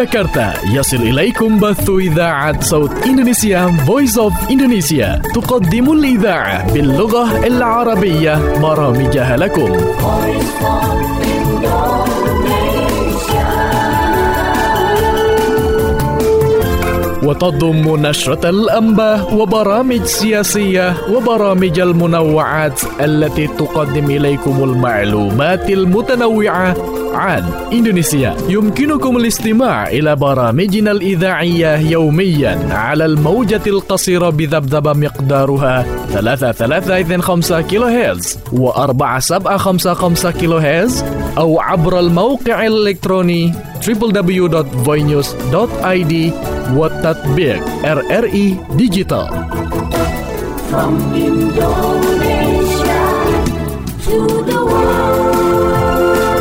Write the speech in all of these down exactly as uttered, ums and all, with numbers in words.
جاكرتا يصل إليكم بث إذاعة صوت إندونيسيا Voice of Indonesia تقدم الإذاعة باللغة العربية برامجها لكم. وتضم نشرة الأنباء وبرامج سياسية وبرامج المنوعات التي تقدم إليكم المعلومات المتنوعة عن إندونيسيا. يمكنكم الاستماع إلى برامجنا الإذاعية يوميا على الموجة القصيرة بذبذبة مقدارها ثلاثة ثلاثة اثنين خمسة كيلو هرتز وأربعة سبعة خمسة خمسة كيلو هرتز أو عبر الموقع الإلكتروني دبليو دبليو دبليو دوت voinews دوت آي دي والتطبيق آر آر إي Digital. From Indonesia to the world.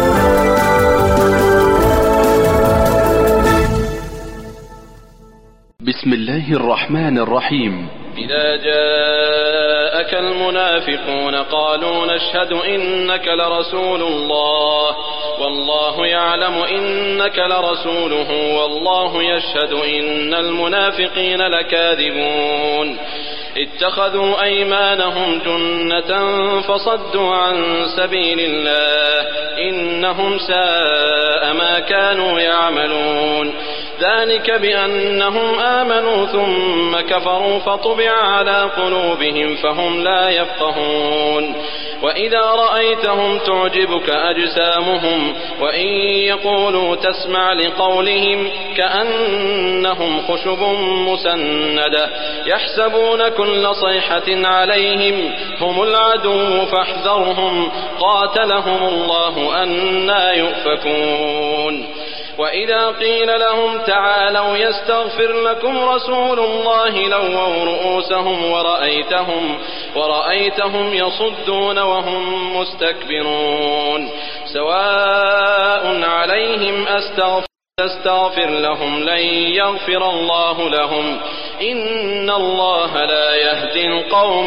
بسم الله الرحمن الرحيم. إذا جاءك المنافقون قالوا نشهد إنك لرسول الله والله يعلم إنك لرسوله والله يشهد إن المنافقين لكاذبون اتخذوا أيمانهم جنة فصدوا عن سبيل الله إنهم ساء ما كانوا يعملون ذلك بأنهم آمنوا ثم كفروا فطبع على قلوبهم فهم لا يفقهون وإذا رأيتهم تعجبك أجسامهم وإن يقولوا تسمع لقولهم كأنهم خشب مسندة يحسبون كل صيحة عليهم هم العدو فاحذرهم قاتلهم الله أنى يؤفكون وإذا قيل لهم تعالوا يستغفر لكم رسول الله لووا رؤوسهم ورأيتهم ورأيتهم يصدون وهم مستكبرون سواء عليهم أستغفر تستغفر لهم لن يغفر الله لهم إن الله لا يهدي القوم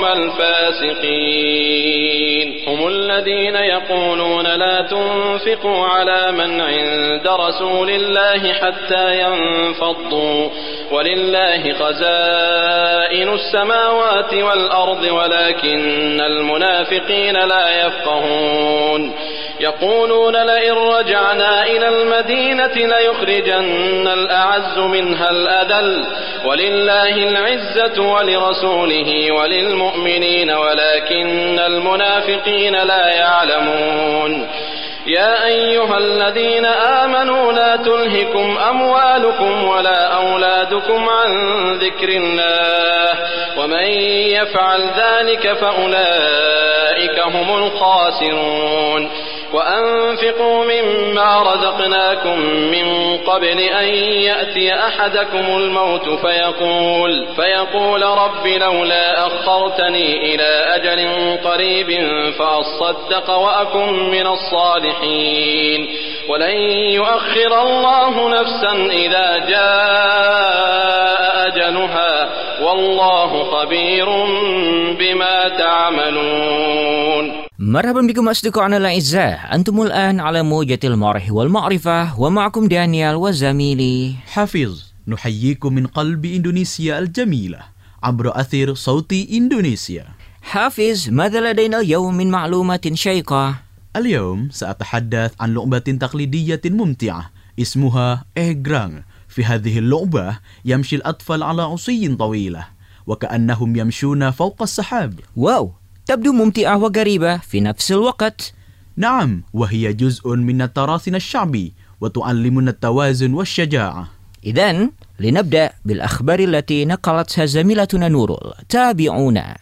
الفاسقين هم الذين يقولون لا تنفقوا على من عند رسول الله حتى ينفضوا ولله خزائن السماوات والأرض ولكن المنافقين لا يفقهون يقولون لئن رجعنا إلى المدينة ليخرجن الأعز منها الأذل ولله العزة ولرسوله وللمؤمنين ولكن المنافقين لا يعلمون يا أيها الذين آمنوا لا تلهكم أموالكم ولا أولادكم عن ذكر الله ومن يفعل ذلك فأولئك هم الخاسرون وأنفقوا مما رزقناكم من قبل أن يأتي أحدكم الموت فيقول فيقول رب لولا أخرتني إلى أجل قريب فأصدق وأكن من الصالحين ولن يؤخر الله نفسا إذا جاء أجلها والله خبير بما تعملون. مرحبا بكم أصدقائنا الأعزاء أنتم الآن على موجة المعرفة والمعرفة ومعكم دانيال وزميلي حافظ نحييكم من قلب إندونيسيا الجميلة عبر أثير صوتي إندونيسيا. حافظ ماذا لدينا اليوم من معلومات شيقة؟ اليوم سأتحدث عن لعبة تقليدية ممتعة اسمها إهجرانغ. في هذه اللعبة يمشي الأطفال على عصي طويلة وكأنهم يمشون فوق السحاب. واو، تبدو ممتعة وغريبة في نفس الوقت. نعم، وهي جزء من تراثنا الشعبي وتعلمنا التوازن والشجاعة. إذن لنبدأ بالأخبار التي نقلتها زميلتنا نورول. تابعونا.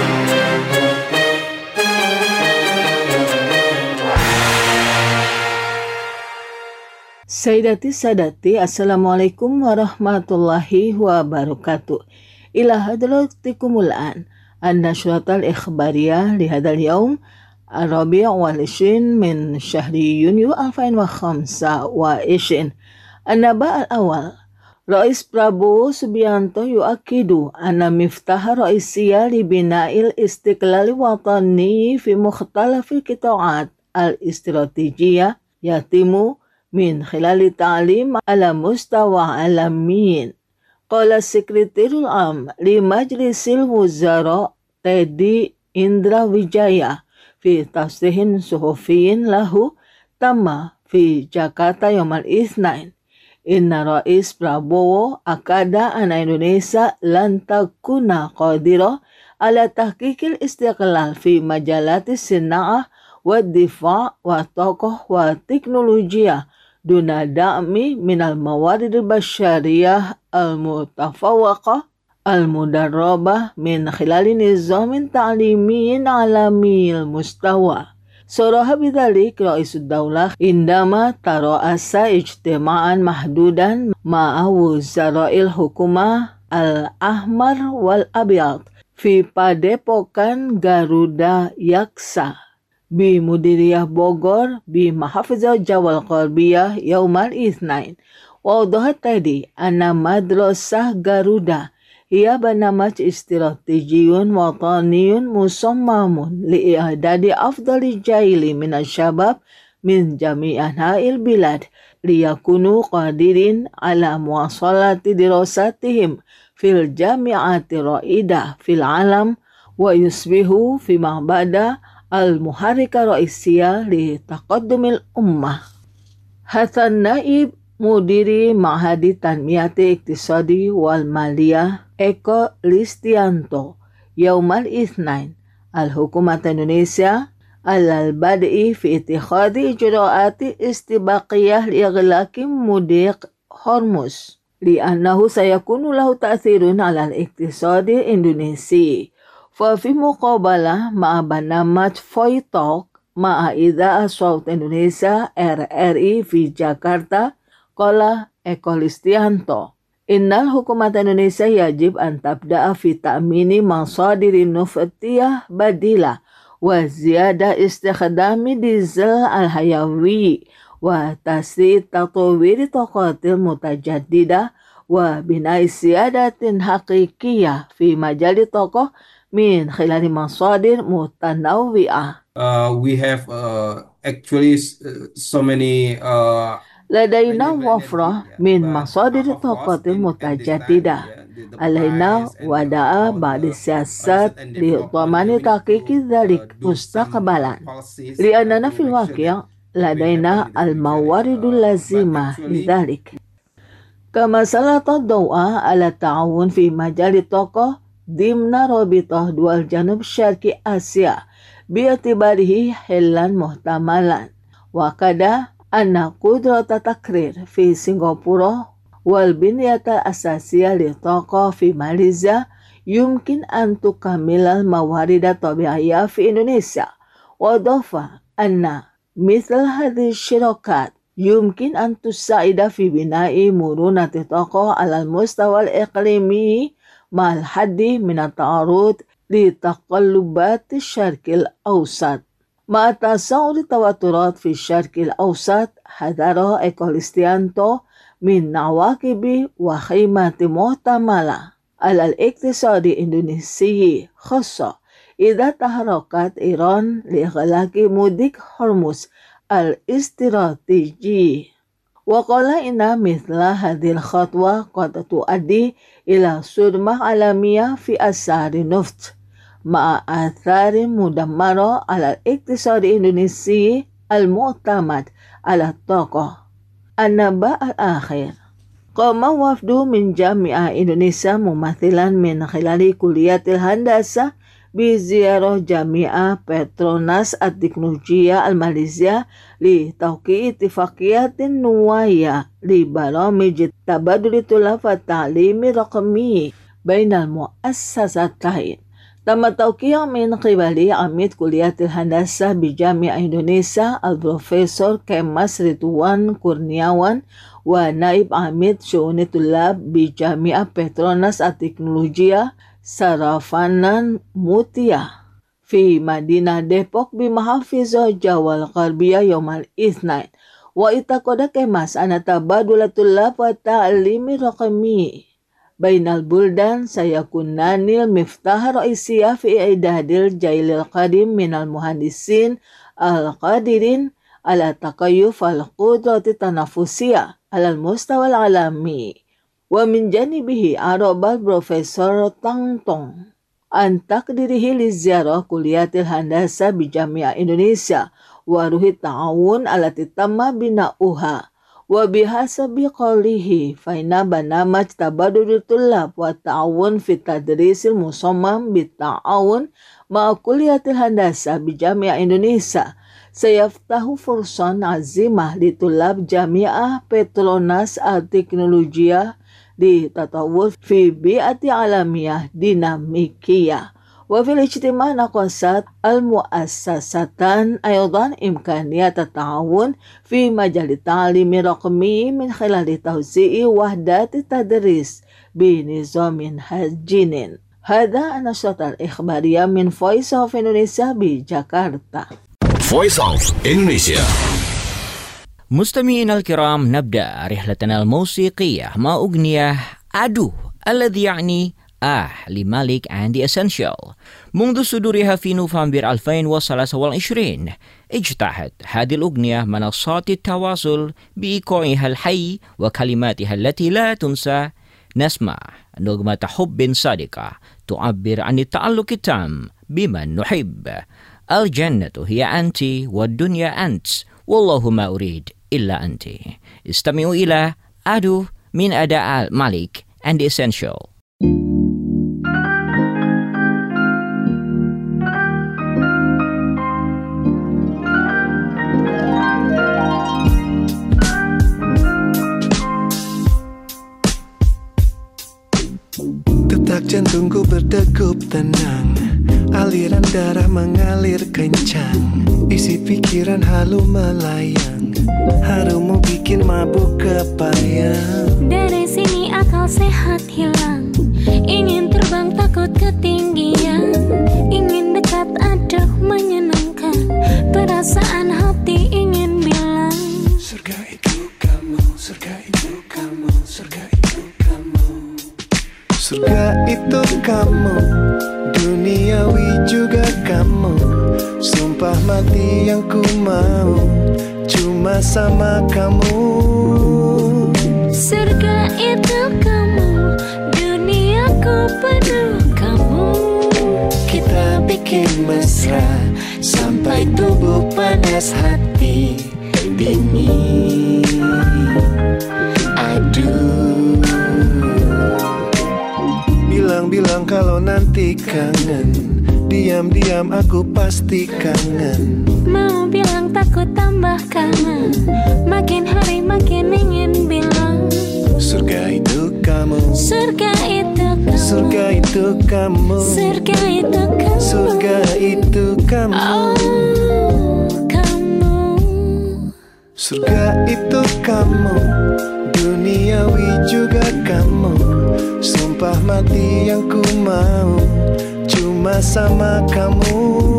Sayyidati Sadati, Assalamualaikum warahmatullahi wabarakatuh. Ila hadratikumul an النشرة الإخبارية لهذا اليوم الرابع والعشرين من شهر يونيو ألفين وخمسة وعشرين. النبأ الأول رئيس برابو سبيانتو يؤكد أن مفتاح رئيسية لبناء الاستقلال الوطني في مختلف القطاعات الاستراتيجية يتم من خلال التعليم على مستوى عالمي. قال السكرتير العام لمجلس الوزراء تيدي إندرا ويجايا في تصريح صحفي له تم في جاkarta يوم الاثنين إن رئيس برابوو أكد أن إندونيسيا لن تكون قادرة على تحقيق الاستقلال في مجالات الصناعة والدفاع والطاقة والتكنولوجيا دون دعم من الموارد البشرية المتفوقة المدربة من خلال نظام تعليمي عالمي المستوى. صرح بذلك رئيس الدولة عندما ترأس اجتماعا محدودا مع وزراء الحكومة الأحمر والأبيض في Padepokan Garuda Yaksa بمديرية بوغور بمحافظة جوا الغربية يوم الاثنين. وأوضح تيدي أن مدرسة غارودا هي برنامج استراتيجي وطني مصمم لإعداد أفضل الجيل من الشباب من جميع أنحاء البلاد ليكونوا قادرين على مواصلة دراستهم في الجامعات الرائدة في العالم ويصبحوا فيما بعد المحرك الرئيسية لتقدم الأمة. هذا النائب مدير معهد التنمية الاقتصادي والمالية إيكو ليستيانتو يوم الاثنين الحكومة إندونيسيا على البدء في اتخاذ إجراءات استباقية لإغلاق مضيق هرمز لأنه سيكون له تأثير على الاقتصاد الإندونيسي. ففي مقابلة مع برنامج فويتوك مع إذاعة صوت إندونيسيا آر آر إي في جاكرتا قال إيكو ليستيانتو إن الحكومة إندونيسيا يجب أن تبدأ في تأمين مصادر نفطية بديلة وزيادة استخدام ديزل الحيوي وتسريع تطوير الطاقات المتجددة وبناء سيادة حقيقية في مجال الطاقة من خلال مصادر متنوعة. Uh, we have uh, actually uh, so many uh, لدينا وفرة من مصادر الطاقة المتجددة. علينا وضع بعض السياسات لضمان تحقيق ذلك مستقبلا لأننا في الواقع لدينا الموارد اللازمة لذلك. كما سلط الضوء على التعاون في مجال الطاقة ضمن رابطة دول جنوب شرق آسيا باعتباره حلا محتملا. وكذا أن قدرة تكرير في سنغافورة والبنية الأساسية للطاقة في ماليزيا يمكن أن تكمل الموارد الطبيعية في إندونيسيا. وأضاف أن مثل هذه الشراكات يمكن أن تساعد في بناء مرونة الطاقة على المستوى الإقليمي مع الحد من التعرض لتقلبات الشرق الأوسط. مع تصاعد التوترات في الشرق الأوسط حذر إيكو ليستيانتو من عواقب وخيمة محتملة على الاقتصاد الإندونيسي خاصة إذا تحركت إيران لإغلاق مضيق هرمز الاستراتيجي. وقال إن مثل هذه الخطوة قد تؤدي إلى صدمة عالمية في أسعار النفط مع آثار مدمرة على الاقتصاد الإندونيسي المعتمد على الطاقة. النبأ الآخر. قام وفد من جامعة إندونيسيا ممثلا من خلال كلية الهندسة بزيارة جامعة بتروناس التكنولوجيا الماليزية لتوقيع اتفاقيات نوعية لبرامج تبادل الطلاب والتعليم الرقمي بين المؤسستين. تم التوقيع من قبل عميد كلية الهندسة بجامعة إندونيسيا البروفيسور كيماس رضوان كورنياwan ونائب عميد شؤون الطلاب بجامعة بتروناس التكنولوجيا سرافانا موتيا في مدينة ديبوك بمحافظة جوا الغربية يوم الاثنين. واعتقد كيماس أن تبادل الطلاب والتعليم الرقمي بين البلدان سيكونان المفتاح الرئيسي في إعداد الجيل القادم من المهندسين القادرين على تكيف القدرة التنافسية على المستوى العالمي. ومن جانبه أعرب البروفيسور تانغ تونغ عن تقديره لزيارة كلية الهندسة بجامعة إندونيسيا وروح التعاون التي تم بناؤها. وبحسب قوله فإن برنامج تبادل الطلاب والتعاون في التدريس المصمم بالتعاون مع كلية الهندسة بجامعة إندونيسيا سيفتح فرصة عظيمة لطلاب جامعة بتروناس التكنولوجيا للتطور في بيئة عالمية ديناميكية. وفي الاجتماع ناقشت المؤسستان أيضا إمكانية التعاون في مجال التعليم الرقمي من خلال توزيع وحدات التدريس بنظام هجين. هذا النشرة الإخبارية من Voice of Indonesia بجاكرتا. Voice of Indonesia. مستمعينا الكرام، نبدأ رحلتنا الموسيقية مع أغنية أدو الذي يعني آه لمالك and the Essential. منذ صدورها في نوفمبر ألفين وثلاثة وعشرين اجتاحت هذه الأغنية منصات التواصل بإيقاعها الحي وكلماتها التي لا تنسى. نسمع نغمة حب صادقة تعبر عن التعلق التام بمن نحب. الجنة هي أنت والدنيا أنت والله ما أريد إلا أنت. استمعوا إلى أدو من أداء مالك and the Essential. Detak jantungku berdegup tenang, aliran darah mengalir kencang, isi pikiran halu melayang, harumu bikin mabuk kepayang. Dari sini akal sehat hilang, ingin terbang takut ketinggian, ingin dekat aduh menyenangkan, perasaan hati ingin bilang surga itu kamu, surga itu kamu, surga itu kamu. Surga itu kamu, duniawi juga kamu, sumpah mati yang ku mau, cuma sama kamu. Surga itu kamu, duniaku penuh kamu. Kita bikin mesra, sampai tubuh panas hati dingin. Aduh, bilang-bilang kalau nanti kangen, diam-diam aku pasti kangen. Mau bilang takut tambah kangen, makin hari makin ingin bilang surga itu kamu, surga itu kamu, surga itu kamu, surga itu kamu, surga itu kamu. Oh, kamu. Surga itu kamu, duniawi juga kamu, sumpah mati yang ku mau, cuma sama kamu.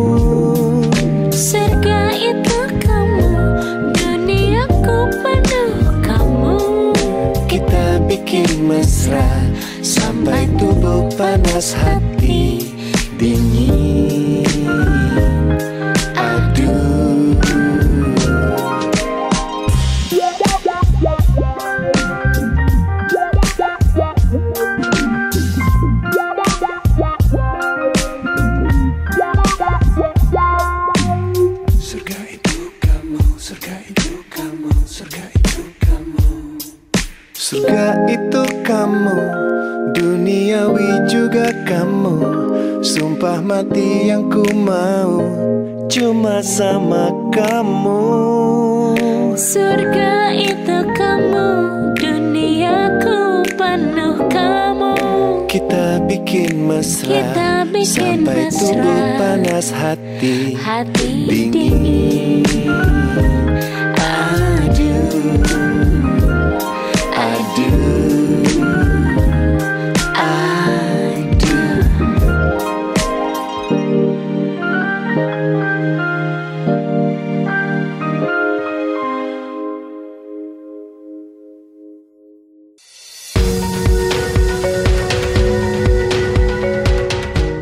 Surga itu kamu, duniaku penuh kamu. Kita bikin mesra, sampai tubuh panas hati dingin. Aduh, surga itu kamu, duniawi juga kamu, sumpah mati yang ku mau, cuma sama kamu. Surga itu kamu, duniaku penuh kamu. Kita bikin mesra, Kita bikin sampai mesra, tubuh panas hati, hati dingin. dingin. Aduh, aduh, aduh.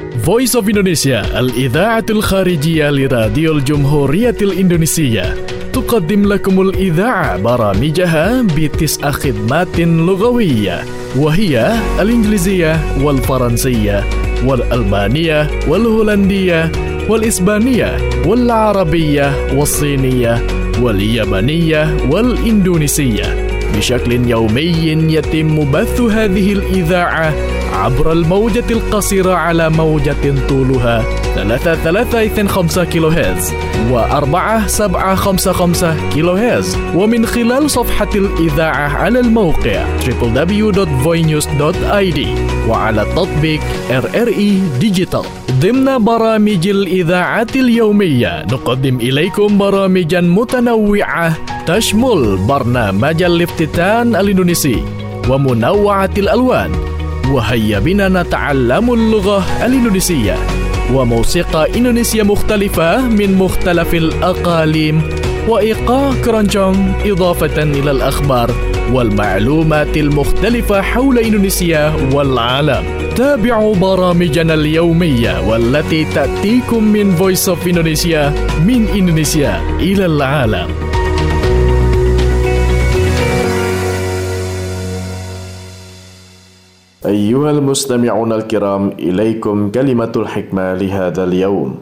Voice of Indonesia, الإذاعة الخارجية لراديو الجمهورية الإندونيسية. تقدم لكم الإذاعة برامجها بتسع خدمات لغوية، وهي الإنجليزية والفرنسية والألمانية والهولندية والإسبانية والعربية والصينية واليابانية والإندونيسية. بشكل يومي يتم بث هذه الإذاعة عبر الموجة القصيرة على موجة طولها ثلاثة ثلاثة اثنين خمسة كيلو هرتز وأربعة سبعة خمسة خمسة كيلو هرتز، ومن خلال صفحة الإذاعة على الموقع دبليو دبليو دبليو دوت فوي نيوز دوت آي دي وعلى تطبيق آر آر إي ديجيتال. ضمن برامج الإذاعة اليومية نقدم إليكم برامجا متنوعة تشمل برنامج الافتتان الإندونيسي ومنوعة الألوان، وهيا بنا نتعلم اللغة الإندونيسية، وموسيقى إندونيسية مختلفة من مختلف الأقاليم، وإيقاع كرانجونج، إضافة إلى الأخبار والمعلومات المختلفة حول إندونيسيا والعالم. تابعوا برامجنا اليومية والتي تأتيكم من Voice of Indonesia من إندونيسيا إلى العالم. أيها المستمعون الكرام، إليكم كلمة الحكمة لهذا اليوم.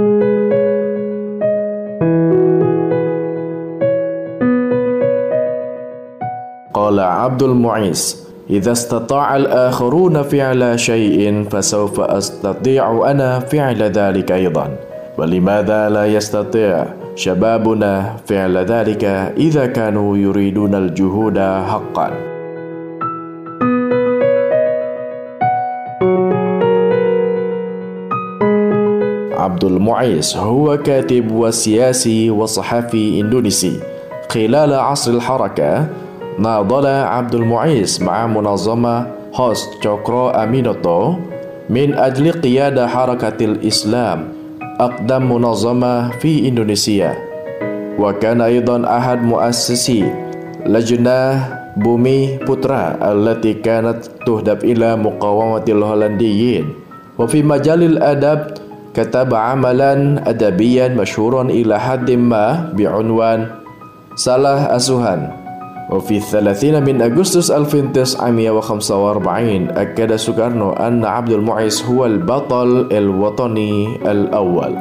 قال عبد المعيس: إذا استطاع الآخرون فعل شيء فسوف أستطيع أنا فعل ذلك أيضا، ولماذا لا يستطيع شبابنا فعل ذلك إذا كانوا يريدون الجهود حقا؟ عبد المعيس هو كاتب وسياسي وصحفي إندونيسي. خلال عصر الحركة ناضل عبد المعيس مع منظمة هوست تشوكرو أمينوتو من أجل قيادة حركة الإسلام، أقدم منظمة في إندونيسيا، وكان أيضا أحد مؤسسي لجنة بومي بوترا التي كانت تهدف إلى مقاومة الهولنديين. وفي مجال الأدب كتب عملا أدبيا مشهورا إلى حد ما بعنوان Salah Asuhan. وفي الثلاثين من أغسطس ألف وتسعمائة وخمسة وأربعين أكد سوكارنو أن عبد المعيس هو البطل الوطني الأول.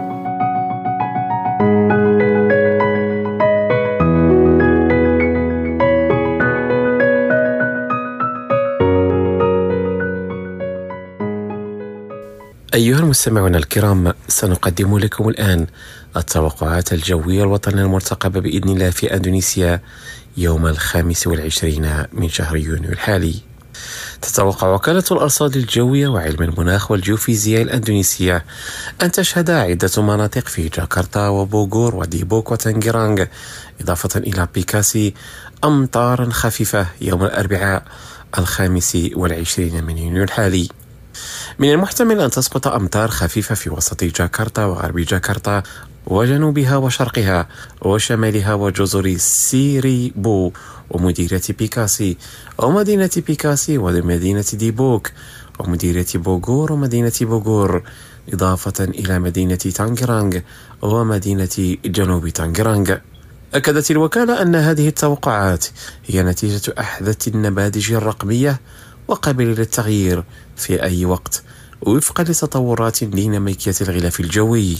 أيها المستمعون الكرام، سنقدم لكم الآن التوقعات الجوية الوطنية المرتقبة بإذن الله في أندونيسيا يوم الخامس والعشرين من شهر يونيو الحالي. تتوقع وكالة الأرصاد الجوية وعلم المناخ والجيوفيزياء الأندونيسية أن تشهد عدة مناطق في جاكرتا وبوغور وديبوك وتنجرانغ إضافة إلى بيكاسي أمطارا خفيفة يوم الأربعاء الخامس والعشرين من يونيو الحالي. من المحتمل أن تسقط أمطار خفيفة في وسط جاكرتا وغرب جاكرتا وجنوبها وشرقها وشمالها وجزر سيريبو ومديرية بيكاسي ومدينة بيكاسي ومدينة ديبوك ومديرية بوغور ومدينة بوغور إضافة إلى مدينة تانجرانغ ومدينة جنوب تانجرانغ. أكدت الوكالة أن هذه التوقعات هي نتيجة أحدث النماذج الرقمية وقابلة للتغيير في أي وقت وفقا لتطورات ديناميكية الغلاف الجوي.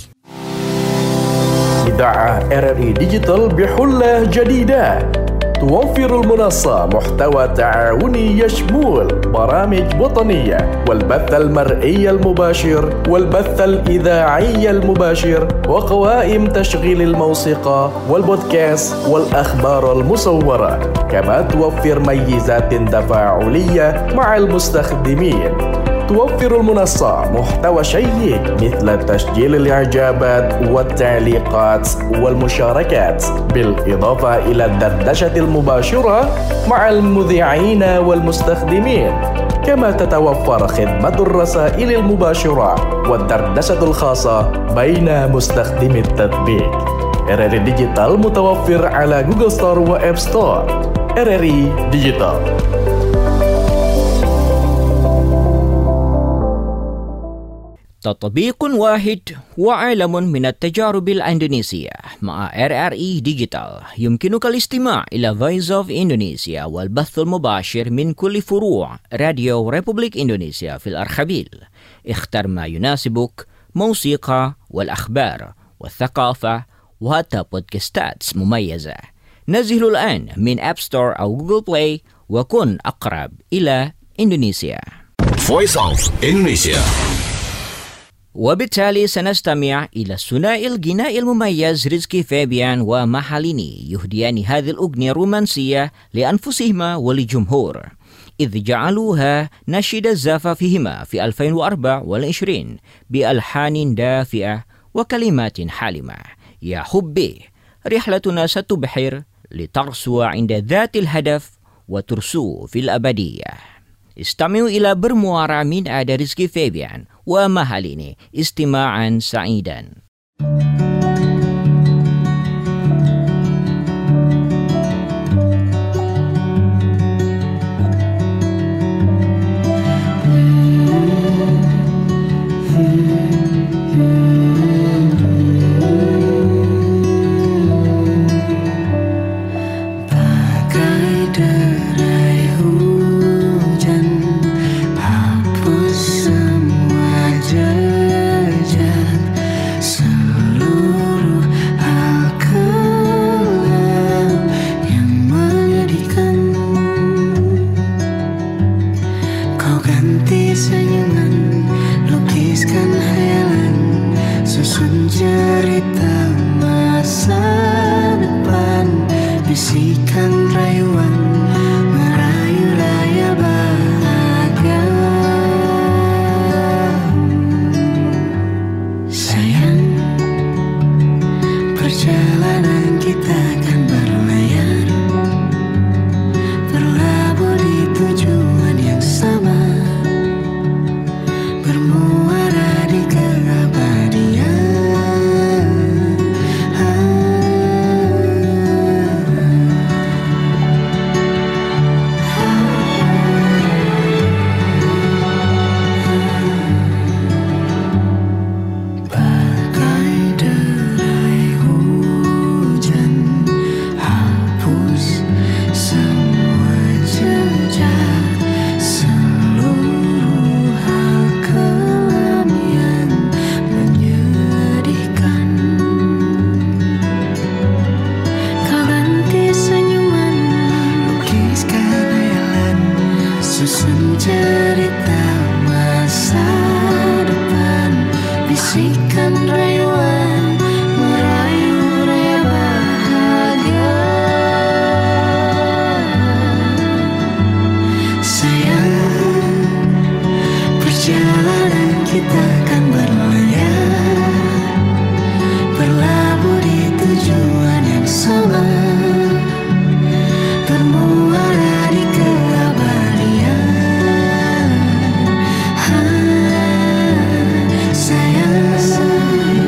إذاعة آر آر إي ديجيتال بحلة جديدة توفر المنصة محتوى تعاوني يشمل برامج وطنية والبث المرئي المباشر والبث الإذاعي المباشر وقوائم تشغيل الموسيقى والبودكاست والأخبار المصورة، كما توفر ميزات تفاعلية مع المستخدمين. توفر المنصة محتوى شيق مثل تسجيل الإعجابات والتعليقات والمشاركات، بالإضافة إلى الدردشة المباشرة مع المذيعين والمستخدمين، كما تتوفر خدمة الرسائل المباشرة والدردشة الخاصة بين مستخدمي التطبيق. آر آر إي ديجيتال متوفر على جوجل ستور وآب ستور. آر آر إي ديجيتال. تطبيق واحد وعالم من التجارب الإندونيسية مع آر آر إي ديجيتال. يمكنك الاستماع إلى Voice of Indonesia والبث المباشر من كل فروع راديو ريبوبليك إندونيسيا في الأرخبيل. اختر ما يناسبك: موسيقى والأخبار والثقافة وحتى بودكاستات مميزة. نزله الآن من أب ستور أو جوجل بلاي وكن أقرب إلى إندونيسيا. Voice of Indonesia. وبالتالي سنستمع إلى الثنائي الغنائي المميز رزقي فابيان ومحاليني يهديان هذه الأغنية الرومانسية لأنفسهما وللجمهور، إذ جعلوها نشيد زفافهما في ألفين وأربعة وعشرين بألحان دافئة وكلمات حالمة. يا حبي، رحلتنا ستبحر لترسو عند ذات الهدف وترسو في الأبدية. استمعوا إلى برموارا من آد رزقي فابيان ومحاليني استماعا سعيدا. Sayang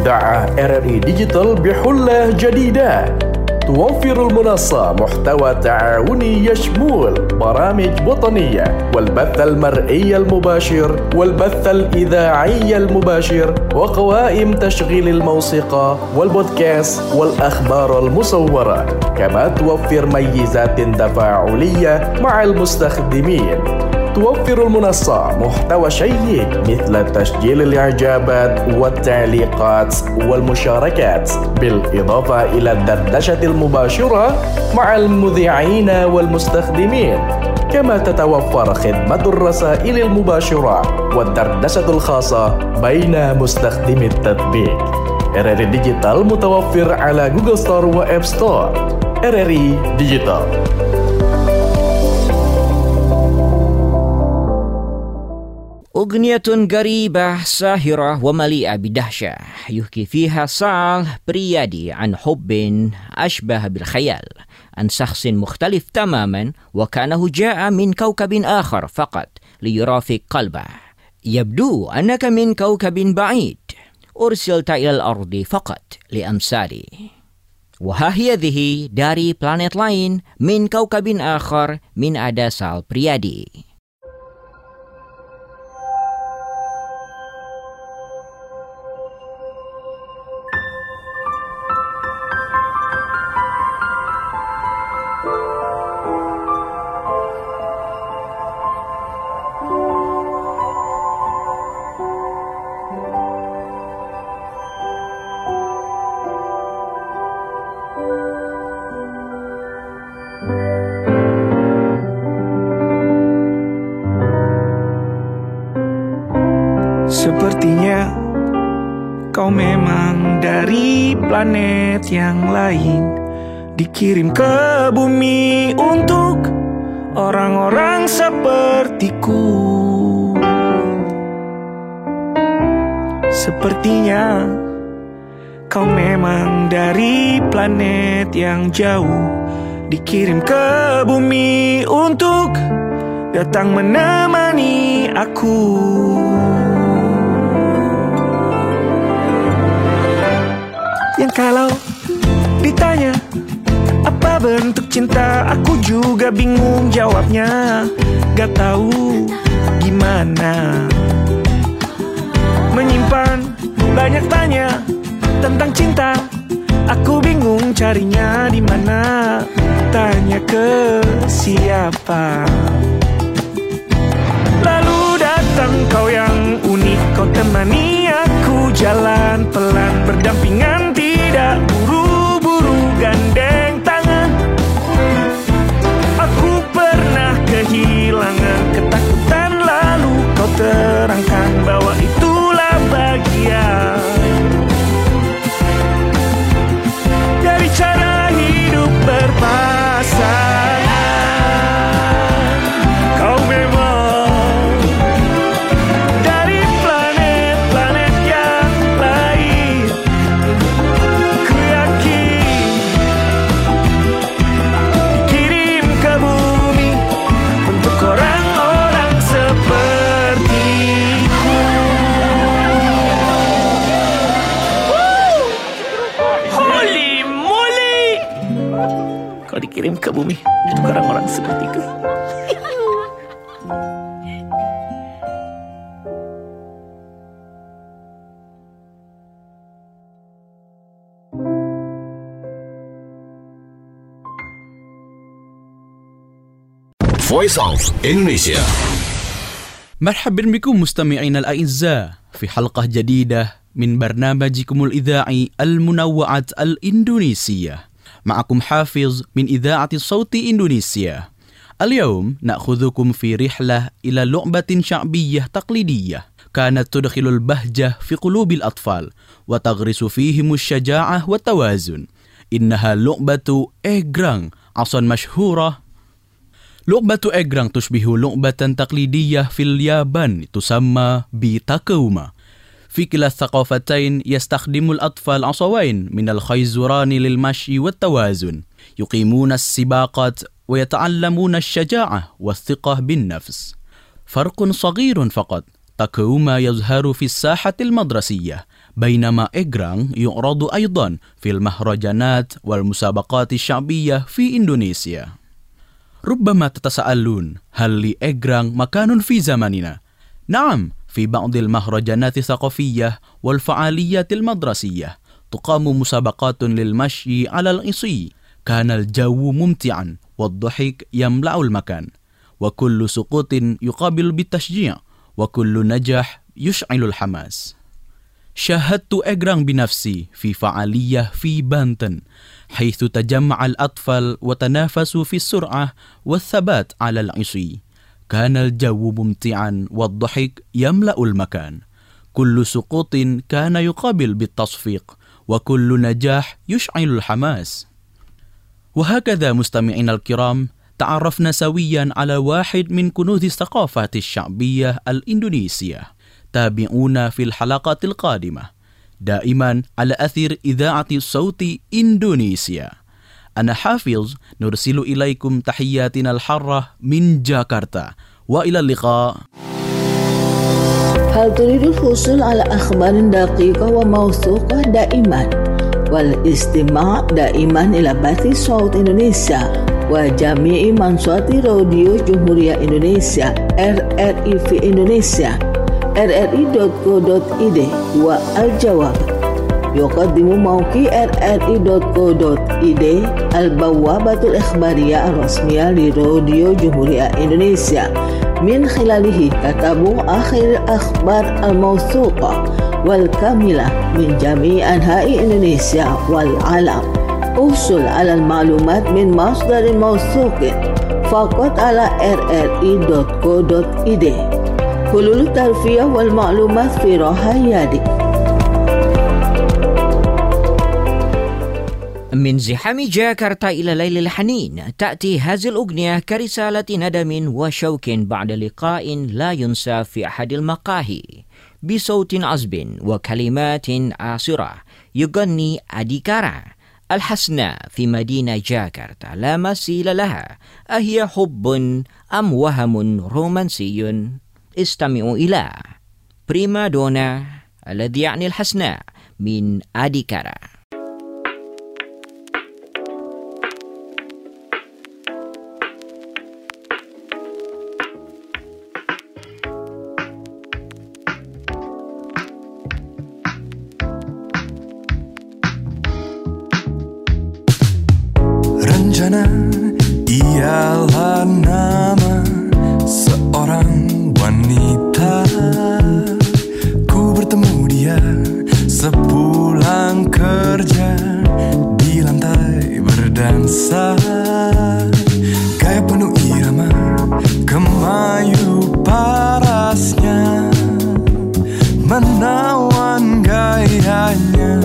إذاعة آر آر إي ديجيتال بحلة جديدة توفر المنصة محتوى تعاوني يشمل برامج وطنية والبث المرئي المباشر والبث الإذاعي المباشر وقوائم تشغيل الموسيقى والبودكاست والأخبار المصورة، كما توفر ميزات تفاعلية مع المستخدمين. توفر المنصة محتوى شيق مثل تسجيل الإعجابات والتعليقات والمشاركات، بالإضافة إلى الدردشة المباشرة مع المذيعين والمستخدمين. كما تتوفر خدمة الرسائل المباشرة والدردشة الخاصة بين مستخدمي التطبيق. آر آر إي ديجيتال متوفر على جوجل ستور وآب ستور. آر آر إي ديجيتال. أغنية غريبة ساهرة ومليئة بدهشة يحكي فيها سال بريادي عن حب أشبه بالخيال، عن شخص مختلف تماما وكأنه جاء من كوكب آخر فقط ليرافق قلبه. يبدو أنك من كوكب بعيد، أرسلت إلى الأرض فقط لأمثالي. وها هي ذه dari planet lain من كوكب آخر من ada Sal Priadi. Sepertinya kau memang dari planet yang lain, dikirim ke bumi untuk orang-orang sepertiku. Sepertinya kau memang dari planet yang jauh, dikirim ke bumi untuk datang menemani aku. Yang kalau ditanya apa bentuk cinta, aku juga bingung jawabnya. Gak tahu gimana menyimpan banyak tanya tentang cinta. Aku bingung carinya di mana, tanya ke siapa. Lalu datang kau yang unik, kau temani aku jalan pelan berdampingan, tidak buru-buru gandeng tangan. Aku pernah kehilangan ketakutan, lalu kau terangkan bahwa itulah bagian dari cara hidup berpasangan. Kau memang dari planet-planet yang lain. Ku yakin dikirim ke bumi untuk orang-orang sepertiku. Holy moly! Kau dikirim ke bumi untuk orang-orang sepertiku. Voice of Indonesia. مرحبا بكم مستمعينا الأعزاء في حلقة جديدة من برنامجكم الإذاعي المنوعة الإندونيسية. معكم حافظ من إذاعة صوت إندونيسيا. اليوم نأخذكم في رحلة إلى لعبة شعبية تقليدية كانت تدخل البهجة في قلوب الأطفال وتغرس فيهم الشجاعة والتوازن. إنها لعبة إيغرانغ، عصا مشهورة. لعبة إيغرانغ تشبه لعبة تقليدية في اليابان تسمى بتاكوما. في كلا الثقافتين يستخدم الأطفال عصوين من الخيزران للمشي والتوازن، يقيمون السباقات ويتعلمون الشجاعة والثقة بالنفس. فرق صغير فقط، تاكوما يظهر في الساحة المدرسية، بينما إجرانغ يعرض أيضا في المهرجانات والمسابقات الشعبية في إندونيسيا. ربما تتساءلون هل لإجرانغ مكان في زماننا؟ نعم، في بعض المهرجانات الثقافية والفعاليات المدرسية تقام مسابقات للمشي على العصي. كان الجو ممتعا والضحك يملأ المكان، وكل سقوط يقابل بالتشجيع، وكل نجاح يشعل الحماس. شاهدت إجرانغ بنفسي في فعالية في بانتن، حيث تجمع الأطفال وتنافسوا في السرعة والثبات على العصي. كان الجو ممتعا والضحك يملأ المكان، كل سقوط كان يقابل بالتصفيق، وكل نجاح يشعل الحماس. وهكذا مستمعينا الكرام، تعرفنا سويا على واحد من كنوز الثقافة الشعبية الإندونيسية. تابعونا في الحلقات القادمة، دائما على أثير إذاعة صوت إندونيسيا. أنا حافظ، نرسل إليكم تحياتنا الحارة من جاكرتا، وإلى اللقاء. هل تريد الحصول على أخبار دقيقة وموثوقة دائما والاستماع دائما إلى بث صوت إندونيسيا وجميع منصات راديو جمهورية إندونيسيا R R I في إندونيسيا R R I دوت co دوت I D؟ والجواب: يقدم موقع R R I دوت co دوت I D البوابة الإخبارية الرسمية لراديو جمهورية إندونيسيا. من خلاله تتابع آخر الأخبار الموثوقة والكاملة من جميع أنحاء إندونيسيا والعالم. احصل على المعلومات من مصدر موثوق فقط على R R I دوت co دوت I D. حلول الترفيه والمعلومات في راحة يدك. من زحام جاكرتا إلى ليل الحنين تأتي هذه الأغنية كرسالة ندم وشوك بعد لقاء لا ينسى في أحد المقاهي. بصوت عذب وكلمات عاصرة يغني أديكارا. الحسناء في مدينة جاكرتا لا مثيل لها، أهي حب أم وهم رومانسي؟ استمعوا إلى بريما دونا الذي يعني الحسناء من أديكارا. Rencana ialah nama seorang wanita. Ku bertemu dia sepulang kerja, di lantai berdansa, gaya penuh irama, kemayu parasnya, menawan gayanya,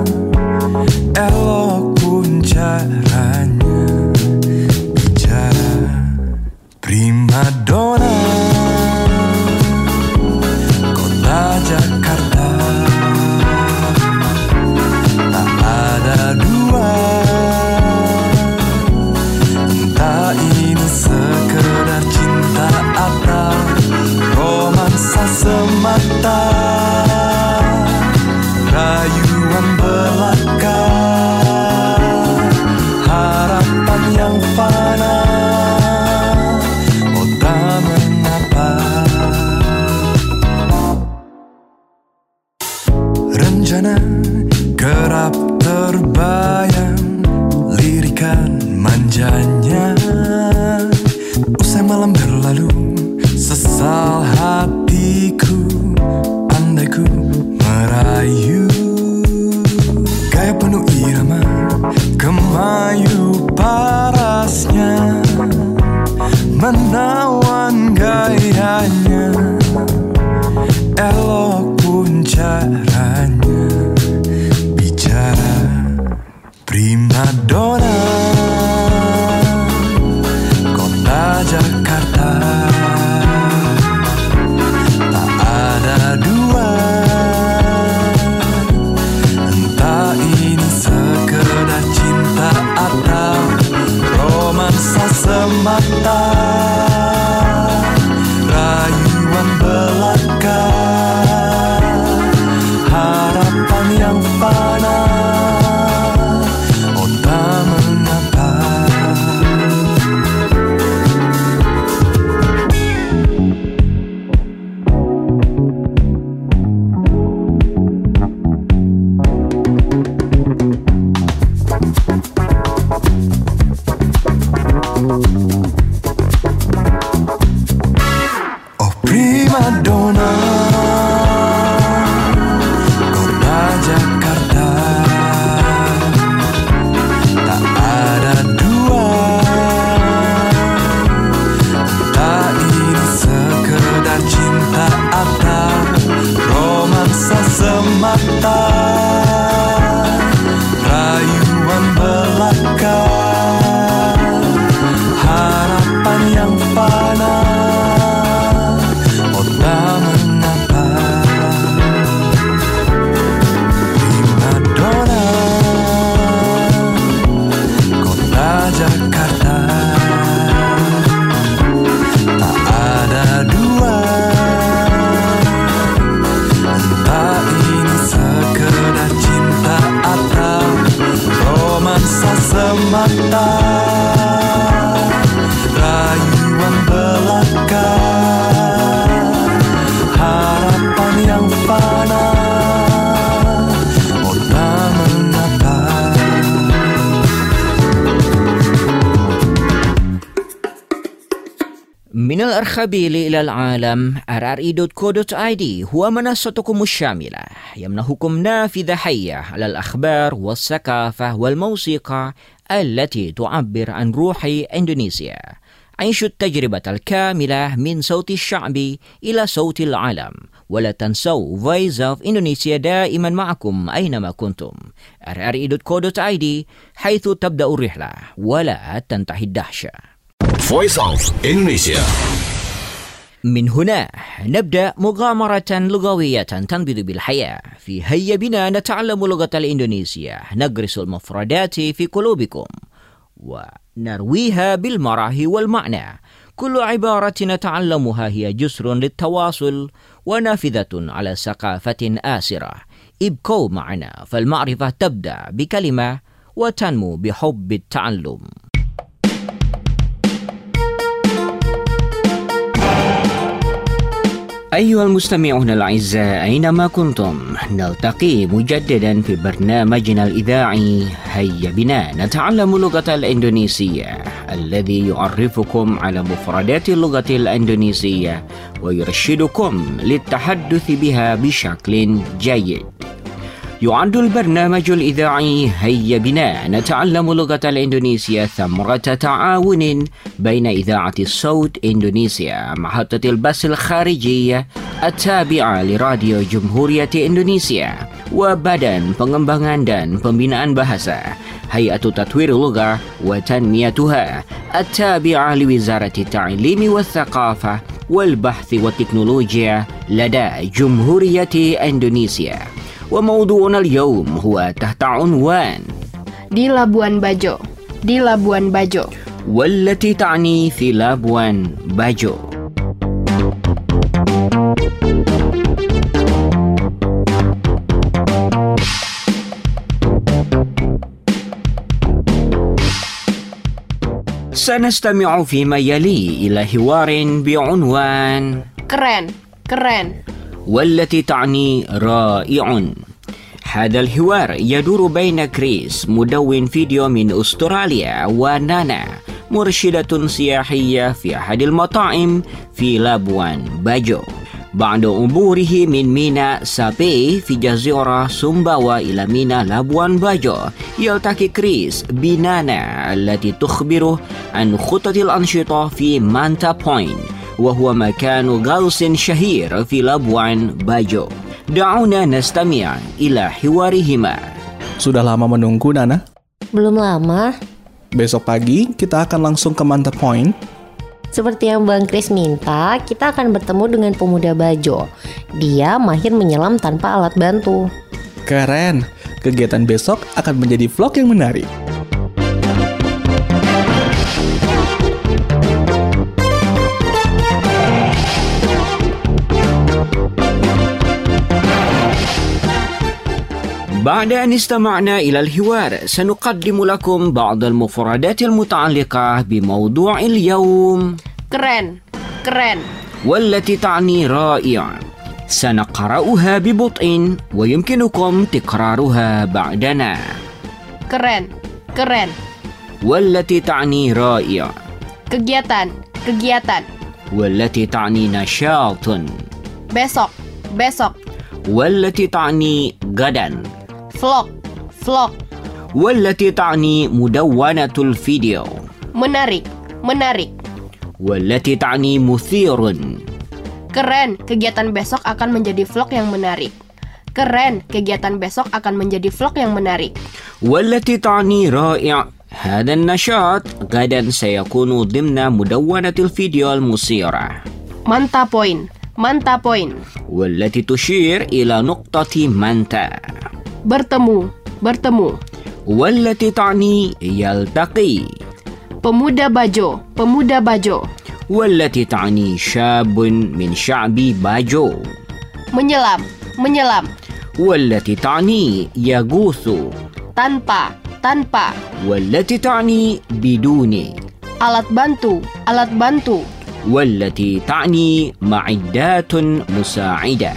elok pun caranya bicara. Prima donna kota Jakarta, tak ada dua. Entah ini sekedar cinta atau romansa semata, rayuan belaka, harapan yang fana. Oh tak mengapa, rencana kerap terbayang, lirikan manjanya. Usai malam berlalu, sesal hatiku, andai ku merayu. Gaya penuh irama, kemayu parasnya, menawan gayanya, elok pun caranya bicara. Prima donna kota Jakarta, tak semata, rayuan belaka, harapan yang fana. Oh tak mengapa, prima donna, kota Jakarta. Tak ada dua, entah ini sekedar cinta atau romansa semata, rayuan belaka, harapan yang fana. Oh tak mengapa. من الأرخبيل إلى العالم آر آر إي دوت كو دوت آي دي هو منصتكم الشاملة يمنحكم نافذة حية على الأخبار والثقافة والموسيقى التي تعبر عن روح إندونيسيا. عيشوا التجربة الكاملة من صوت الشعب إلى صوت العالم، ولا تنسوا Voice of Indonesia دائما معكم أينما كنتم. آر آر إي دوت كو دوت آي دي حيث تبدأ الرحلة ولا تنتهي الدهشة. Voice of Indonesia. من هنا نبدأ مغامرة لغوية تنبذ بالحياة. في هيا بنا نتعلم لغة الإندونيسية، نغرس المفردات في قلوبكم ونرويها بالمرح والمعنى. كل عبارة نتعلمها هي جسر للتواصل ونافذة على ثقافة آسرة. ابقوا معنا، فالمعرفة تبدأ بكلمة وتنمو بحب التعلم. أيها المستمعون الأعزاء أينما كنتم، نلتقي مجددا في برنامجنا الإذاعي هيا بنا نتعلم لغة الإندونيسية، الذي يعرفكم على مفردات اللغة الإندونيسية ويرشدكم للتحدث بها بشكل جيد. يعد البرنامج الإذاعي هيا بنا نتعلم لغة الإندونيسية ثمرة تعاون بين إذاعة الصوت إندونيسيا، محطة البث الخارجية التابعة لراديو جمهورية إندونيسيا، وبدن pengembangan dan pembinaan bahasa هيئة تطوير اللغة وتنميتها التابعة لوزارة التعليم والثقافة والبحث والتكنولوجيا لدى جمهورية إندونيسيا. وموضوعنا اليوم هو تحت عنوان di Labuan Bajo. di Labuan Bajo والتي تعني في لابوان باجو. سنستمع فيما يلي إلى حوار بعنوان keren keren والتي تعني رائع. هذا الحوار يدور بين كريس مدون فيديو من أستراليا ونانا مرشدة سياحية في أحد المطاعم في لابوان باجو. بعد عبوره من ميناء سابي في جزيرة سومباوا إلى ميناء لابوان باجو، يلتقي كريس بنانا التي تخبره عن خطة الأنشطة في مانتا بوينت، وهو مكان غوص شهير في لابوان باجو. دعونا نستمع إلى حوارهما. Sudah lama menunggu, Nana? Belum lama. Besok pagi kita akan langsung ke Manta Point. Seperti yang Bang Chris minta, kita akan bertemu dengan pemuda Bajo. Dia mahir menyelam tanpa alat bantu. Keren. Kegiatan besok akan menjadi vlog yang menarik. بعد أن استمعنا إلى الحوار سنقدم لكم بعض المفردات المتعلقة بموضوع اليوم keren keren والتي تعني رائع. سنقرأها ببطء ويمكنكم تكرارها بعدنا. keren keren والتي تعني رائع. kegiatan kegiatan والتي تعني نشاط. besok besok والتي تعني غدا. vlog vlog والتي تعني مدونة الفيديو. menarik menarik والتي تعني مثير. keren, kegiatan besok akan menjadi vlog yang menarik. Keren, kegiatan besok akan menjadi vlog yang menarik. والتي تعني رائع هذا النشاط غدا سيكون ضمن مدونة الفيديو المثيرة. Manta poin, manta poin. والتي تشير إلى نقطة مانتا. Bertemu, bertemu. والتي تعني يلتقي. Pemuda Bajo, pemuda Bajo. والتي تعني شاب من شعب باجو. Menyelam, menyelam. والتي تعني يغوص. Tanpa, tanpa. والتي تعني بدون. Alat bantu, alat bantu. والتي تعني معدات مساعدة.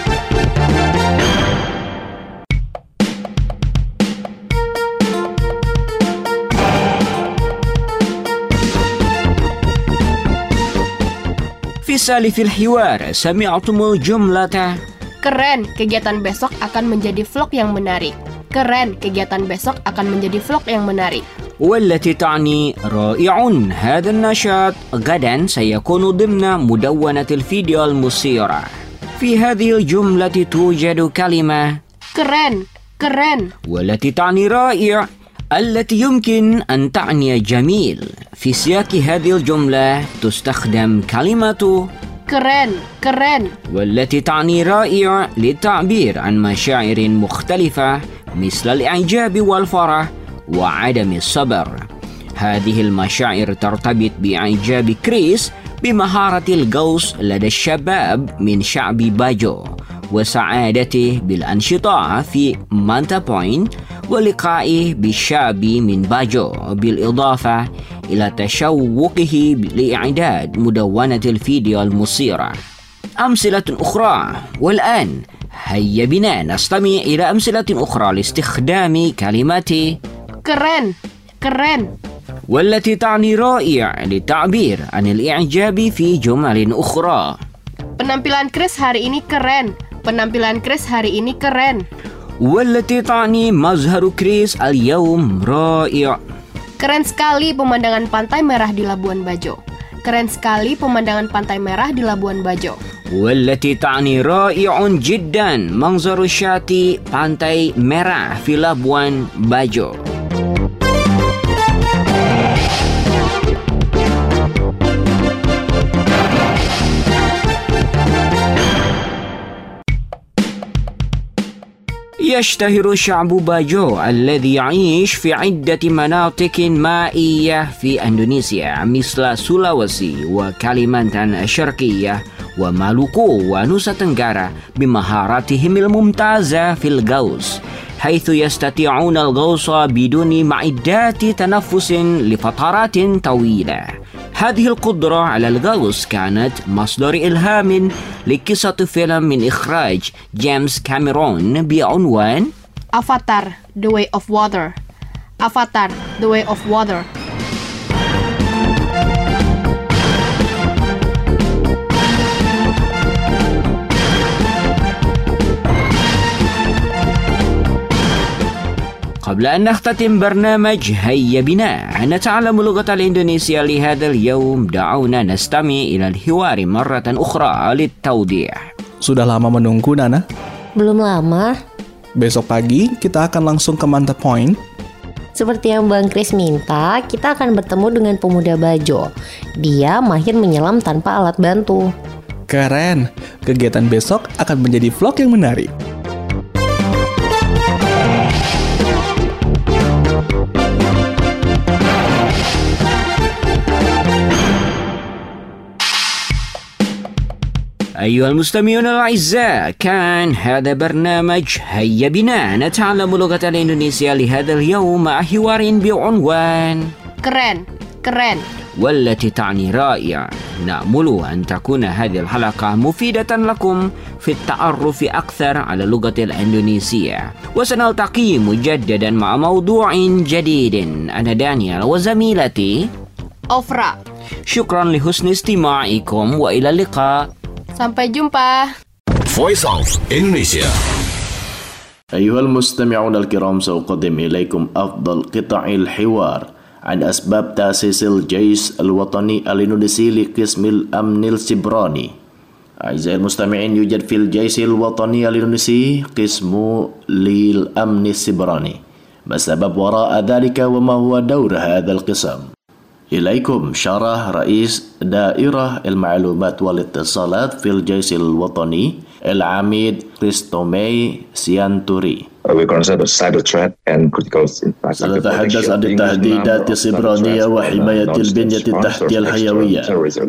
في سالف الحوار سمعتم الجملة. Keren, kegiatan besok akan menjadi vlog yang menarik. Keren, kegiatan besok akan menjadi vlog yang menarik. والتي تعني رائع هذا النشاط غدا سيكون ضمن مدونة الفيديو المثيرة. في هذه الجملة توجد كلمة Keren, keren. والتي تعني رائع التي يمكن أن تعني جميل. في سياق هذه الجملة تستخدم كلمة Keren, keren. والتي تعني رائع للتعبير عن مشاعر مختلفة مثل الإعجاب والفرح وعدم الصبر. هذه المشاعر ترتبط بإعجاب كريس بمهارة الغوص لدى الشباب من شعب باجو وسعادته بالأنشطة في مانتا بوينت ولقائه بالشاب من باجو بالإضافة إلى تشوقه لإعداد مدونة الفيديو المثيرة. أمثلة أخرى. والآن هيا بنا نستمع إلى أمثلة أخرى لاستخدام كلمات Keren, keren. والتي تعني رائع للتعبير عن الإعجاب في جمل أخرى. Penampilan Chris hari ini keren. Penampilan Chris hari ini keren. والتي تعني مظهر كريس اليوم رائع. Keren sekali pemandangan pantai merah di Labuan Bajo. Keren sekali pemandangan pantai merah di Labuan Bajo. والتي تعني رائع جدا منظر الشاطئ pantai merah في Labuan Bajo. يشتهر شعب باجو الذي يعيش في عدة مناطق مائية في إندونيسيا مثل سولاوسي وكاليمانتان الشرقية ومالوكو ونوسا تنغارا بمهاراتهم الممتازة في الغوص، حيث يستطيعون الغوص بدون معدات تنفس لفترات طويلة. هذه القدرة على الغوص كانت مصدر إلهام لقصة فيلم من إخراج جيمس كاميرون بعنوان Avatar, The Way of Water. Avatar, The Way of Water. قبل أن نختتم برنامج هيا بنا نتعلم اللغة الإندونيسية لهذا اليوم، دعونا نستمع إلى الحوار مرة أخرى للتوضيح. Sudah lama menunggu, Nana? Belum lama. Besok pagi kita akan langsung ke Manta Point. Seperti yang Bang Chris minta, kita akan bertemu dengan pemuda Bajo. Dia mahir menyelam tanpa alat bantu. Keren, kegiatan besok akan menjadi vlog yang menarik. أيها المستمعون الأعزاء، كان هذا برنامج هيا بنا نتعلم اللغة الإندونيسية لهذا اليوم مع حوار بعنوان Keren, keren. والتي تعني رائع. نأمل أن تكون هذه الحلقة مفيدة لكم في التعرف أكثر على اللغة الإندونيسية، وسنلتقي مجددا مع موضوع جديد. أنا دانيال وزميلتي Ofra. شكرا لحسن استماعكم وإلى اللقاء. Sampai jumpa. Voice of Indonesia. أيها المستمعون الكرام، سأقدم إليكم أفضل قطع الحوار عن أسباب تأسيس الجيش الوطني الإندونيسي لقسم الأمن السيبراني. أعزائي المستمعين، يوجد في الجيش الوطني الإندونيسي قسم للأمن السيبراني. ما السبب وراء ذلك وما هو دور هذا القسم؟ إليكم شرح رئيس دائرة المعلومات والاتصالات في الجيش الوطني العميد كريستومي سيانتوري. سنتحدث عن التهديدات السيبرانية وحماية البنية التحتية الحيوية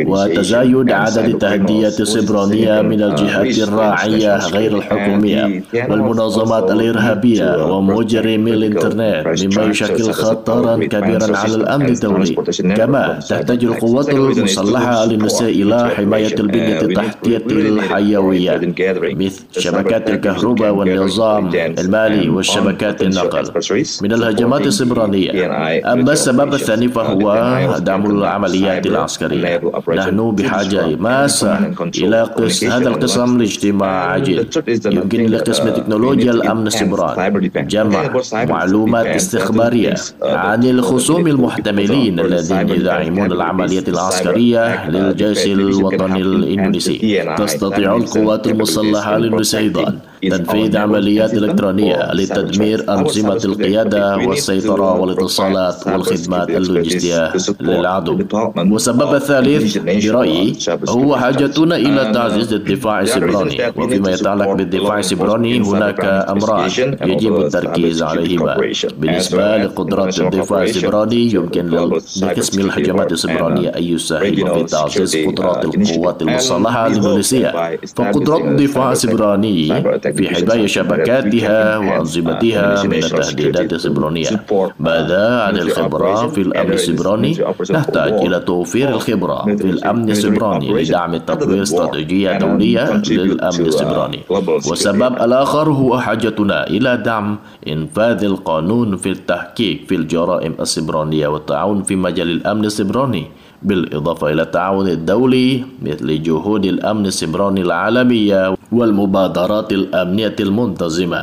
وتزايد عدد التهديدات السيبرانية من الجهات الراعية غير الحكومية والمنظمات الإرهابية ومجرمي الإنترنت، مما يشكل خطرا كبيرا على الأمن الدولي. كما تحتاج القوات المسلحة الإندونيسية إلى حماية البنية التحتية الحيوية مثل شبكات الكهرباء والنظام المالي والشبكات النقل من الهجمات السيبرانية. أما السبب الثاني فهو دعم العمليات العسكرية. نحن بحاجة ماسة إلى قس هذا القسم لاجتماع عاجل. يمكن لقسم تكنولوجيا الأمن السيبراني جمع معلومات استخبارية عن الخصوم المحتملين الذين يدعمون العمليات العسكرية للجيش الوطني الإندونيسي. تستطيع القوات المسلحة الإندونيسية أيضا تنفيذ عمليات إلكترونية لتدمير أنظمة القيادة والسيطرة والاتصالات والخدمات اللوجستية للعدو. والسبب الثالث برأيي هو حاجتنا إلى تعزيز الدفاع السيبراني. وفيما يتعلق بالدفاع السيبراني هناك أمران يجب التركيز عليهما. بالنسبة لقدرات الدفاع السيبراني، يمكن لقسم الهجمات السيبرانية أن يساهم في تعزيز قدرات القوات المسلحة الإندونيسية. فقدرات الدفاع السيبراني في حماية شبكاتها وأنظمتها من التهديدات السيبرانية. ماذا عن الخبرة في الأمن السيبراني؟ نحتاج إلى توفير الخبرة في الأمن السيبراني لدعم تطوير استراتيجية دولية للأمن السيبراني. والسبب الآخر هو حاجتنا إلى دعم إنفاذ القانون في التحقيق في الجرائم السيبرانية والتعاون في مجال الأمن السيبراني، بالإضافة إلى التعاون الدولي مثل جهود الأمن السيبراني العالمية والمبادرات الأمنية المنتظمة.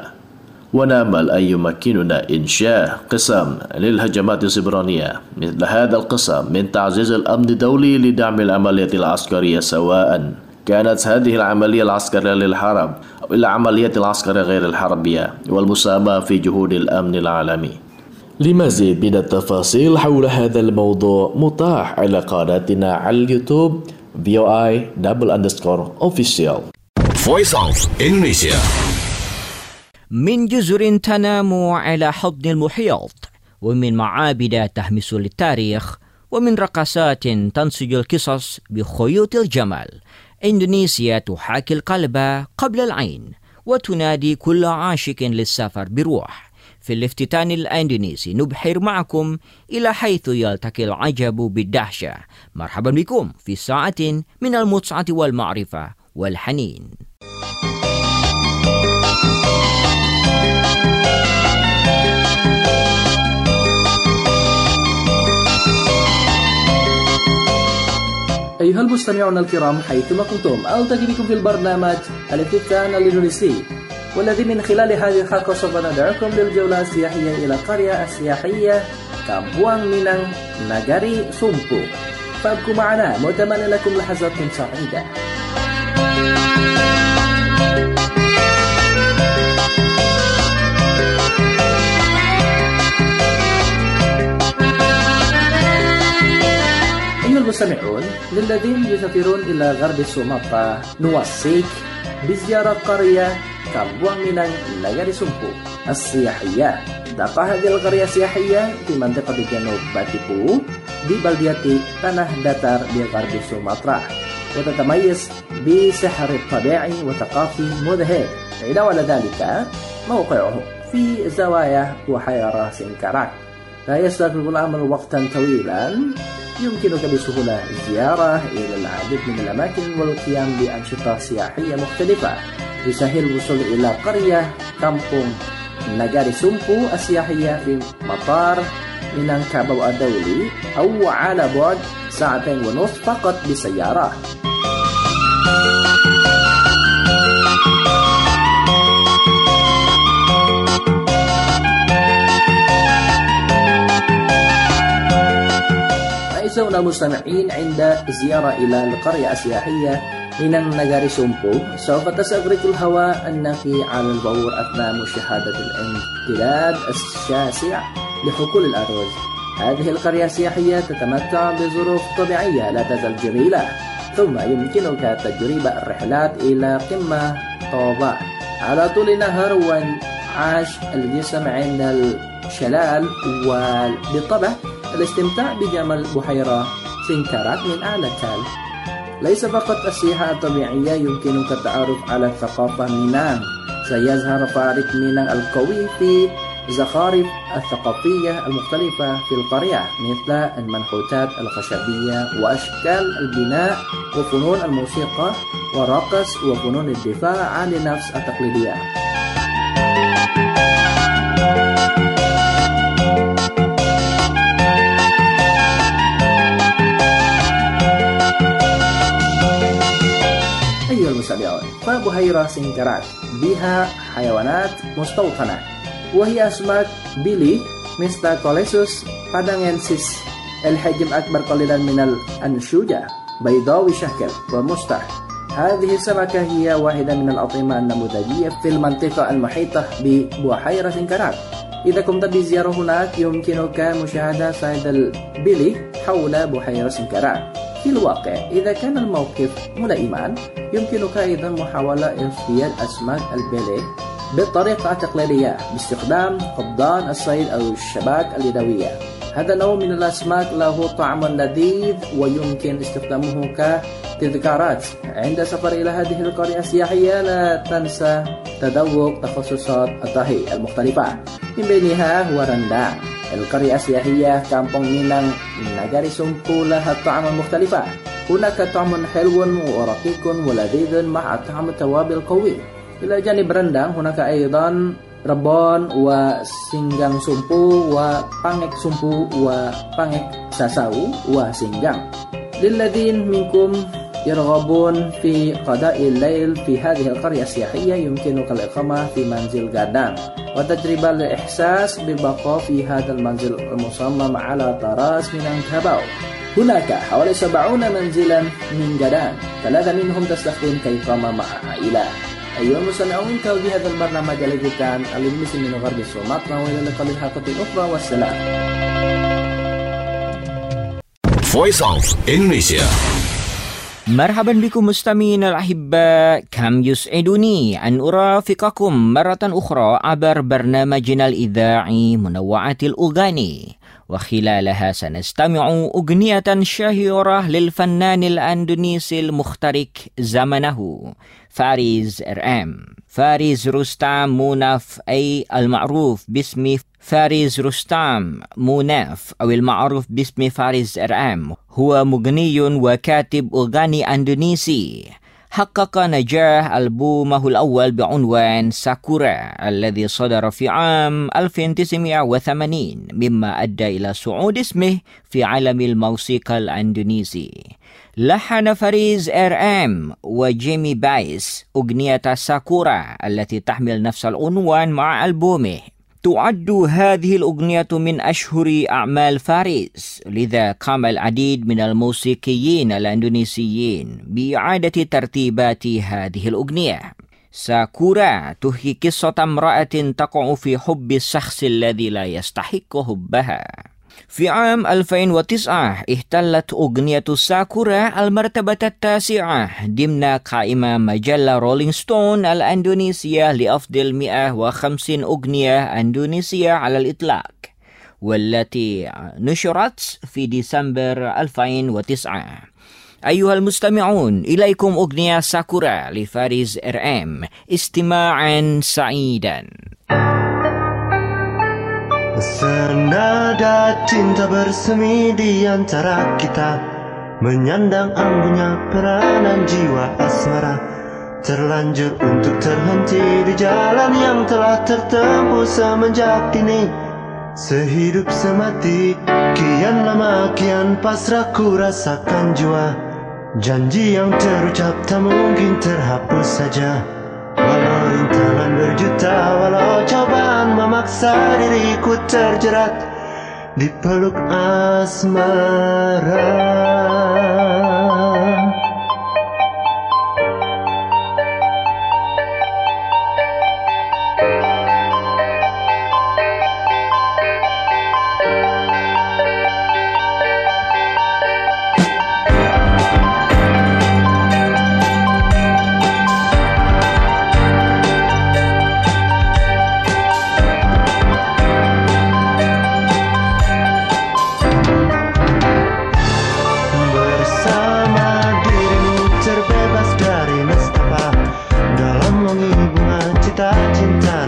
ونأمل أن يمكننا إنشاء قسم للهجمات السيبرانية مثل هذا القسم من تعزيز الأمن الدولي لدعم العمليات العسكرية، سواء كانت هذه العملية العسكرية للحرب أو العمليات العسكرية غير الحربية، والمساهمة في جهود الأمن العالمي. لمزيد من التفاصيل حول هذا الموضوع متاح على قناتنا على اليوتيوب في او اي double underscore official. Voice of Indonesia. من جزر تنام على حضن المحيط، ومن معابد تهمس للتاريخ، ومن رقصات تنسج القصص بخيوط الجمال، إندونيسيا تحاكي القلب قبل العين وتنادي كل عاشق للسفر بروح. في الافتتان الإندونيسي نبحر معكم إلى حيث يلتقي العجب بالدهشة. مرحبا بكم في ساعة من المتعة والمعرفة والحنين. أيها المستمعون الكرام، حيثما كنتم ألتقي بكم في البرنامج الافتتان الإندونيسي، والذي من خلال هذه الحلقة سوف ندعوكم للجولة السياحية إلى القرية السياحية كامبوانغ مينang ناغاري سومبو. فابقوا معنا متمنى لكم لحظات سعيدة. أيها المستمعون، للذين يسافرون إلى غرب سومطرة نوصيك بزيارة قرية كامبوانغ مينang ناغاري سومبو السياحية. تقع هذه القرية السياحية في منطقة جنوب باتيبو di بلدية تناه داتار بغرب سومطرة، وتتميز بسحر طبيعي وثقافي مذهل. علاوة على ذلك موقعه في زوايا بحيرة سنكاراك، لا يستغرق الأمر وقتا طويلا. يمكنك بسهولة الزيارة إلى العديد من الأماكن والقيام بأنشطة سياحية مختلفة. يسهل الوصول إلى قرية كامبونغ ناغاري سومبو السياحية في مطار مينانكاباو الدولي، أو على بعد ساعتين ونصف فقط بالسيارة. أعزائنا المستمعين، عند الزيارة إلى القرية السياحية من النجار سمبو سوف تستغرق الهواء النقي على البور أثناء مشاهدة الامتداد الشاسع لحقول الأرز. هذه القرية السياحية تتمتع بظروف طبيعية لا تزال جميلة، ثم يمكنك تجربة الرحلات إلى قمة طوبة على طول نهر وانعاش الجسم عند الشلال، وبالطبع الاستمتاع بجمال بحيرة سنكرات من أعلى تل. ليس فقط السياحة الطبيعية، يمكنك التعرف على الثقافة مينان. سيظهر فارق مينان القوي في الزخارف الثقافية المختلفة في القرية، مثل المنحوتات الخشبية وأشكال البناء وفنون الموسيقى والرقص وفنون الدفاع عن النفس التقليدية. أيها المستمعون، فبحيرة سنكرات بها حيوانات مستوطنة، وهي أسماك بيلي مثل كوليسوس بادانجنسيس الحجم أكبر قليلا من الأنشوجة بيضاوي شكل ومستح. هذه السمكة هي واحدة من الأطعمة النموذجية في المنطقة المحيطة ببحيرة سنكرات. إذا قمت بزيارة هناك يمكنك مشاهدة صيد البيلي حول بحيرة سنكرات. في الواقع إذا كان الموقف ملائما يمكنك أيضا محاولة اصطياد أسماك البيلي بالطريقة التقليدية باستخدام قبضان الصيد أو الشباك اليدوية. هذا النوع من الأسماك له طعم لذيذ ويمكن استخدامه كتذكارات عند سفر إلى هذه القرية السياحية. لا تنسى تذوق تخصصات الطهي المختلفة، من بينها هو رندang. القرية السياحية كامبونج مينان نجار سمبو لها طعم مختلفة. هناك طعم حلو ورقيق ولذيذ مع طعم توابل قوي. إلى جانب رندang هناك أيضا ربون وسinggang سمبو وبانغek سمبو وبانغek ساساو وسinggang. للذين منكم يرغبون في قضاء الليل في هذه القرية السياحية يمكنك الإقامة في منزل غادang وتجربة الإحساس بالبقاء في هذا المنزل المصمم على طراز مينانكاباو. هناك حوالي سبعون منزلا من غادang، ثلاثة منهم تستخدم كإقامة مع عائلة. أيها المستمعون، كانوا بهذا البرنامج لجيتان الإنجليزي من غرب سومطرة، وإلى اللقاء الحلقة الأخرى والسلام. Voice of Indonesia. مرحبا بكم مستمعين الأحباء، كم يسعدني أن أرافقكم مرة أخرى عبر برنامجنا الإذاعي منوعات الأغاني، وخلالها سنستمع أغنية شهيرة للفنان الأندونيسي المخترق زمنه فاريز إرام. فاريز رستام موناف، أي المعروف باسم فاريز رستام موناف أو المعروف باسم فاريز إرام، هو مغني وكاتب أغاني أندونيسي. حقق نجاح ألبومه الأول بعنوان ساكورا الذي صدر في عام ألف وتسعمائة وثمانين، مما أدى إلى صعود اسمه في عالم الموسيقى الأندونيسي. لحن فاريز إرام وجيمي بايس أغنية ساكورا التي تحمل نفس العنوان مع ألبومه. تعد هذه الأغنية من أشهر أعمال فاريز، لذا قام العديد من الموسيقيين الأندونيسيين بإعادة ترتيبات هذه الأغنية. ساكورا تحكي قصة امرأة تقع في حب الشخص الذي لا يستحق حبها. في عام ألفين وتسعة احتلت أغنية ساكورا المرتبة التاسعة ضمن قائمة مجلة رولينج ستون الأندونيسية لأفضل مئة وخمسين أغنية أندونيسية على الإطلاق، والتي نشرت في ديسمبر ألفين وتسعة. أيها المستمعون، إليكم أغنية ساكورا لفاريز إرام، استماعا سعيدا. Senada cinta bersemi di antara kita, menyandang ambunya peranan jiwa asmara, terlanjur untuk terhenti di jalan yang telah tertempuh semenjak dini. Sehidup semati, kian lama kian pasrah ku rasakan jua. Janji yang terucap tak mungkin terhapus saja. Walau rintangan berjuta, walau cobaan memaksa diriku terjerat di peluk asmara.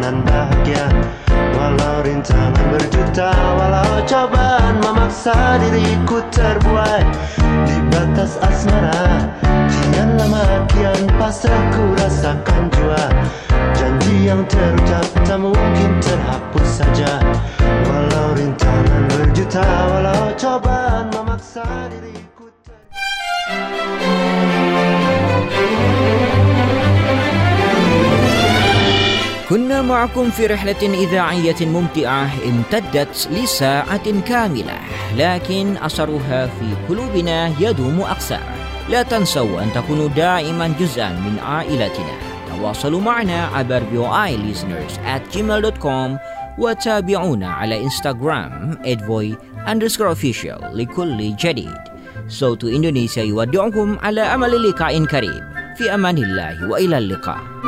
perjalanan bahagia. Walau rintangan berjuta, walau cobaan memaksa diriku terbuai di batas asmara. Kian lama kian pasrah ku rasakan jua. Janji yang terucap tak mungkin terhapus saja. Walau rintangan berjuta, walau cobaan memaksa diriku كنا معكم في رحلة إذاعية ممتعة امتدت لساعة كاملة، لكن أثرها في قلوبنا يدوم أكثر. لا تنسوا أن تكونوا دائما جزءا من عائلتنا. تواصلوا معنا عبر بي او اي listeners at gmail dot com وتابعونا على إنستغرام ادفوي underscore official لكل جديد. صوت إندونيسيا يودعكم على أمل لقاء قريب. في أمان الله وإلى اللقاء.